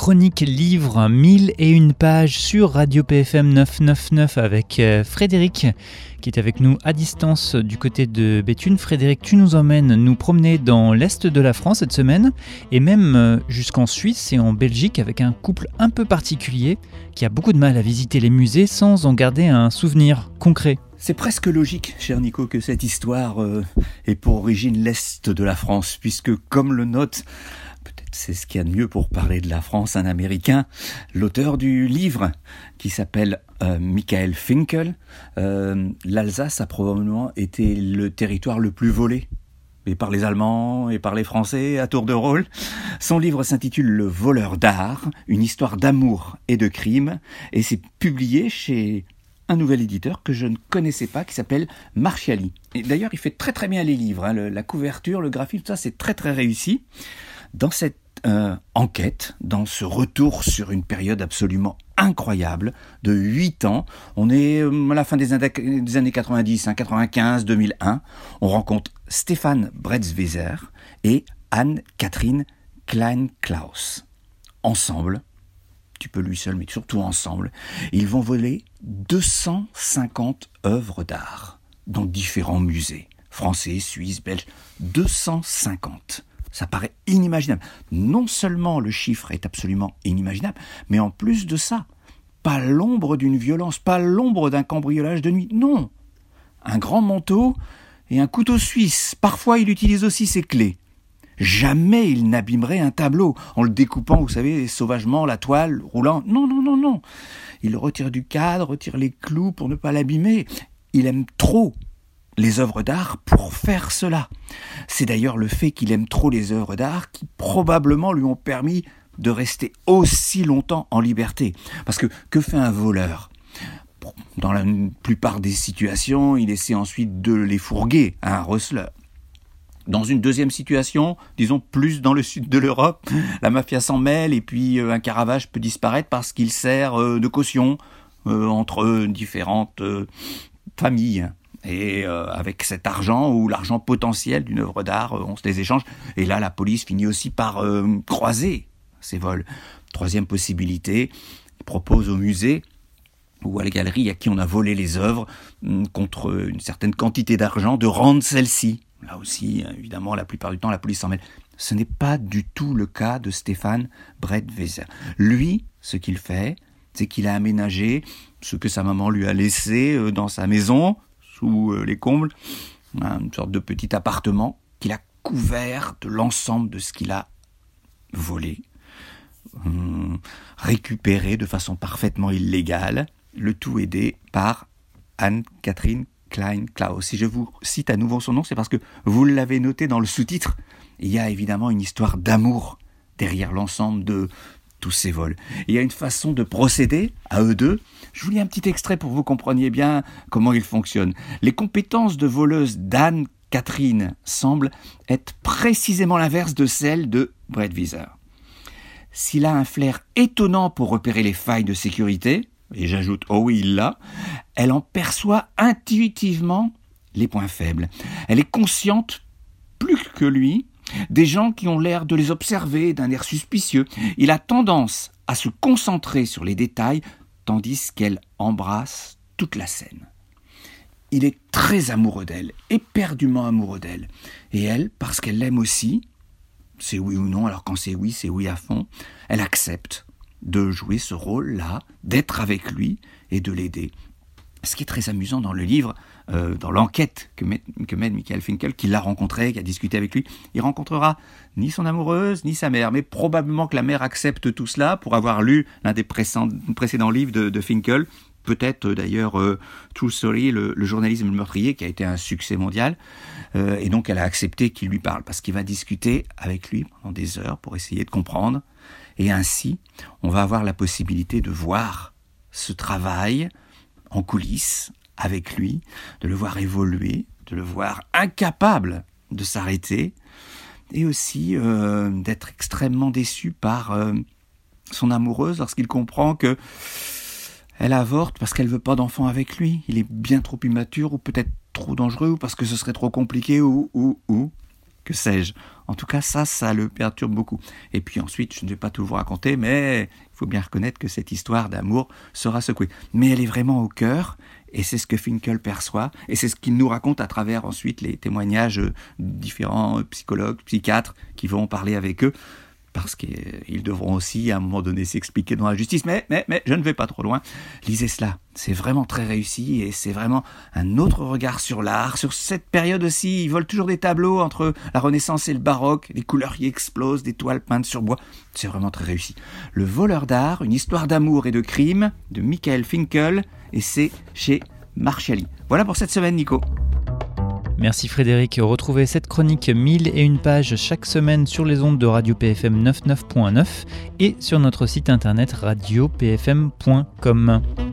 chronique livre 1001 pages sur Radio PFM 999 avec Frédéric qui est avec nous à distance du côté de Béthune. Frédéric, tu nous emmènes nous promener dans l'Est de la France cette semaine et même jusqu'en Suisse et en Belgique avec un couple un peu particulier qui a beaucoup de mal à visiter les musées sans en garder un souvenir concret. C'est presque logique, cher Nico, que cette histoire ait pour origine l'Est de la France, puisque comme le note, peut-être c'est ce qu'il y a de mieux pour parler de la France, un Américain, l'auteur du livre qui s'appelle Michael Finkel, l'Alsace a probablement été le territoire le plus volé, et par les Allemands et par les Français à tour de rôle. Son livre s'intitule Le voleur d'art, une histoire d'amour et de crime, et c'est publié chez un nouvel éditeur que je ne connaissais pas, qui s'appelle Marchiali. Et d'ailleurs, il fait très très bien les livres, la couverture, le graphisme, tout ça, c'est très très réussi. Dans cette enquête, dans ce retour sur une période absolument incroyable de 8 ans, on est à la fin des années 90, 95, 2001, on rencontre Stefan Brettwieser et Anne-Catherine Klein-Klaus. Ensemble, tu peux lui seul, mais surtout ensemble, ils vont voler 250 œuvres d'art dans différents musées, français, suisses, belges, 250. Ça paraît inimaginable. Non seulement le chiffre est absolument inimaginable, mais en plus de ça, pas l'ombre d'une violence, pas l'ombre d'un cambriolage de nuit, non. Un grand manteau et un couteau suisse. Parfois, il utilise aussi ses clés. Jamais il n'abîmerait un tableau en le découpant, vous savez, sauvagement, la toile roulant. Non. Il retire du cadre, retire les clous pour ne pas l'abîmer. Il aime trop les œuvres d'art pour faire cela. C'est d'ailleurs le fait qu'il aime trop les œuvres d'art qui probablement lui ont permis de rester aussi longtemps en liberté. Parce que fait un voleur ? Dans la plupart des situations, il essaie ensuite de les fourguer à un receleur. Dans une deuxième situation, disons plus dans le sud de l'Europe, la mafia s'en mêle et puis un Caravage peut disparaître parce qu'il sert de caution entre différentes familles. Et avec cet argent ou l'argent potentiel d'une œuvre d'art, on se les échange. Et là, la police finit aussi par croiser ces vols. Troisième possibilité, il propose au musée ou à la galerie à qui on a volé les œuvres contre une certaine quantité d'argent de rendre celle-ci. Là aussi, évidemment, la plupart du temps, la police s'en mêle. Ce n'est pas du tout le cas de Stefan Brettwieser. Lui, ce qu'il fait, c'est qu'il a aménagé ce que sa maman lui a laissé dans sa maison, sous les combles, une sorte de petit appartement qu'il a couvert de l'ensemble de ce qu'il a volé, récupéré de façon parfaitement illégale, le tout aidé par Anne-Catherine Klein-Klaus. Si je vous cite à nouveau son nom, c'est parce que vous l'avez noté dans le sous-titre. Il y a évidemment une histoire d'amour derrière l'ensemble de tous ces vols. Il y a une façon de procéder à eux deux. Je vous lis un petit extrait pour que vous compreniez bien comment ils fonctionnent. Les compétences de voleuse d'Anne-Catherine semblent être précisément l'inverse de celles de Brettwieser. S'il a un flair étonnant pour repérer les failles de sécurité, et j'ajoute, oh oui, il l'a, elle en perçoit intuitivement les points faibles. Elle est consciente, plus que lui, des gens qui ont l'air de les observer d'un air suspicieux. Il a tendance à se concentrer sur les détails, tandis qu'elle embrasse toute la scène. Il est très amoureux d'elle, éperdument amoureux d'elle. Et elle, parce qu'elle l'aime aussi, c'est oui ou non, alors quand c'est oui à fond, elle accepte de jouer ce rôle-là, d'être avec lui et de l'aider. Ce qui est très amusant dans le livre, dans l'enquête que mène Michael Finkel, qui l'a rencontré, qui a discuté avec lui, il rencontrera ni son amoureuse, ni sa mère, mais probablement que la mère accepte tout cela pour avoir lu l'un des précédents livres de Finkel, peut-être d'ailleurs True Story, le journalisme meurtrier, qui a été un succès mondial, et donc elle a accepté qu'il lui parle, parce qu'il va discuter avec lui pendant des heures pour essayer de comprendre, et ainsi, on va avoir la possibilité de voir ce travail en coulisses avec lui, de le voir évoluer, de le voir incapable de s'arrêter, et aussi d'être extrêmement déçu par son amoureuse lorsqu'il comprend que elle avorte parce qu'elle veut pas d'enfant avec lui. Il est bien trop immature ou peut-être trop dangereux ou parce que ce serait trop compliqué ou. que sais-je. En tout cas, ça le perturbe beaucoup. Et puis ensuite, je ne vais pas tout vous raconter, mais il faut bien reconnaître que cette histoire d'amour sera secouée. Mais elle est vraiment au cœur, et c'est ce que Finkel perçoit, et c'est ce qu'il nous raconte à travers ensuite les témoignages de différents psychologues, psychiatres qui vont parler avec eux, parce qu'ils devront aussi à un moment donné s'expliquer devant la justice, mais je ne vais pas trop loin. Lisez cela, c'est vraiment très réussi et c'est vraiment un autre regard sur l'art, sur cette période aussi. Ils volent toujours des tableaux entre la Renaissance et le baroque, des couleurs qui explosent, des toiles peintes sur bois, c'est vraiment très réussi. Le voleur d'art, une histoire d'amour et de crime de Michael Finkel, et c'est chez Marchiali. Voilà pour cette semaine, Nico. Merci Frédéric. Retrouvez cette chronique 1001 pages chaque semaine sur les ondes de Radio PFM 99.9 et sur notre site internet radiopfm.com.